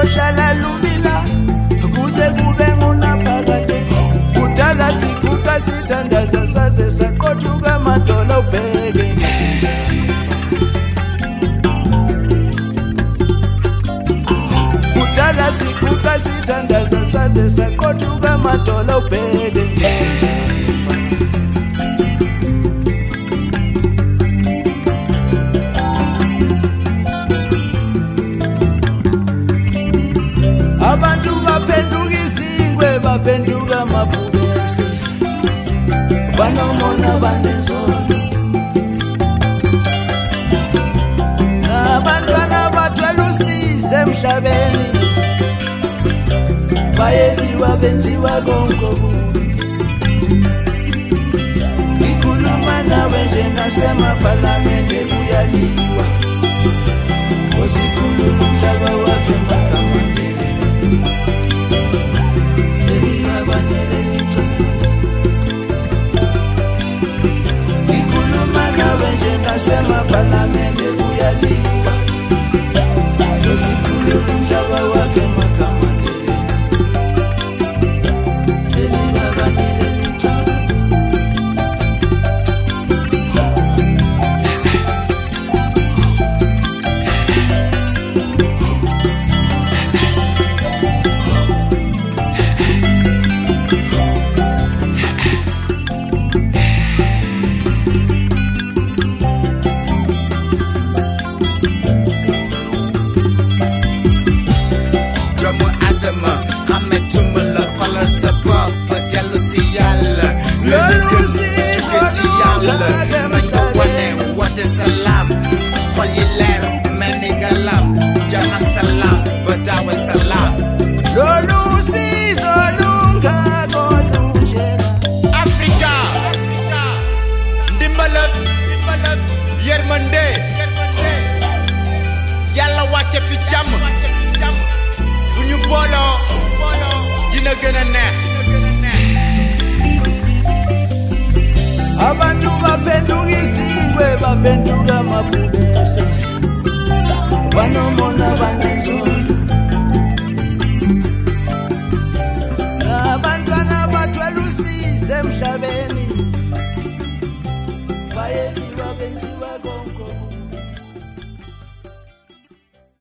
luzohlala lumila kuze kube ngunaphakade. Kudala siguqa sithandaza saze saqothuka amadolo ubheke ngesinjeva. Kudala siguqa sithandaza saze saqothuka amadolo ubheke ngesinjeva. Abantu baphenduka izingwe baphenduka amabhubesi banomona banezondo. Nabantwana bathwele usize emhlabeni bayebiwa benziwa konke okubi. Ngikhuluma nawe nje nasemaphalamende kuyaliwa ngosikhulula umhlaba wakhe makamande. Ngikhuluma nawe nje nasemaphalamende kuyaliwa ngosikhulula umhlaba wakhe makamande. Yalla wàcce fi jàmm bu ñu booloo dina gën a neex. Abantu baphenduka izingwe baphenduka amabhubesi banomona banezondo. Nabantwana bathwele usize emhlabeni bayebiwa benziwa konke.